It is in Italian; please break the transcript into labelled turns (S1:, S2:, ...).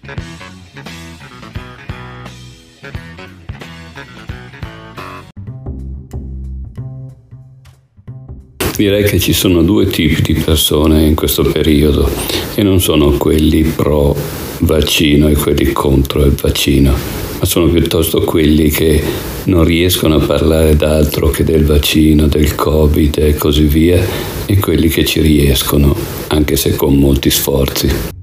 S1: Direi che ci sono due tipi di persone in questo periodo e non sono quelli pro vaccino e quelli contro il vaccino, ma sono piuttosto quelli che non riescono a parlare d'altro che del vaccino, del Covid e così via, e quelli che ci riescono, anche se con molti sforzi.